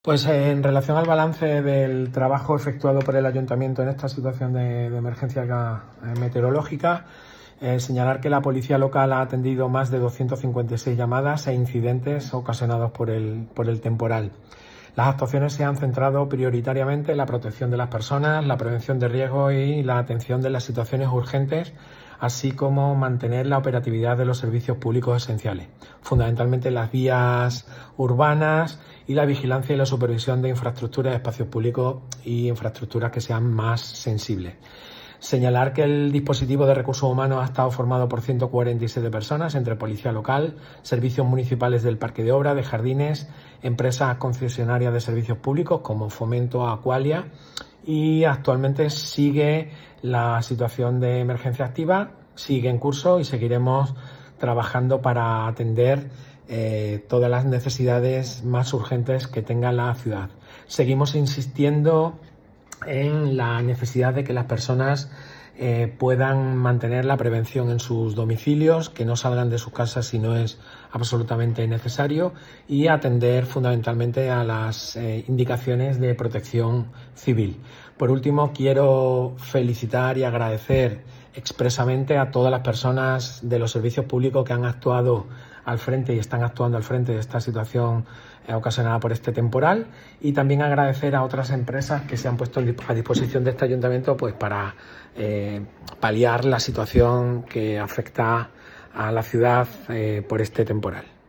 Pues en relación al balance del trabajo efectuado por el Ayuntamiento en esta situación de emergencia meteorológica, señalar que la Policía Local ha atendido más de 256 llamadas e incidentes ocasionados por el temporal. Las actuaciones se han centrado prioritariamente en la protección de las personas, la prevención de riesgos y la atención de las situaciones urgentes, así como mantener la operatividad de los servicios públicos esenciales, fundamentalmente las vías urbanas y la vigilancia y la supervisión de infraestructuras, espacios públicos y infraestructuras que sean más sensibles. Señalar que el dispositivo de recursos humanos ha estado formado por 147 personas, entre policía local, servicios municipales del parque de obra, de jardines, empresas concesionarias de servicios públicos como Fomento, Aqualia, y actualmente sigue la situación de emergencia activa, sigue en curso y seguiremos trabajando para atender todas las necesidades más urgentes que tenga la ciudad. Seguimos insistiendo en la necesidad de que las personas puedan mantener la prevención en sus domicilios, que no salgan de sus casas si no es absolutamente necesario, y atender fundamentalmente a las indicaciones de protección civil. Por último, quiero felicitar y agradecer expresamente a todas las personas de los servicios públicos que han actuado al frente y están actuando al frente de esta situación ocasionada por este temporal, y también agradecer a otras empresas que se han puesto a disposición de este ayuntamiento pues para paliar la situación que afecta a la ciudad por este temporal.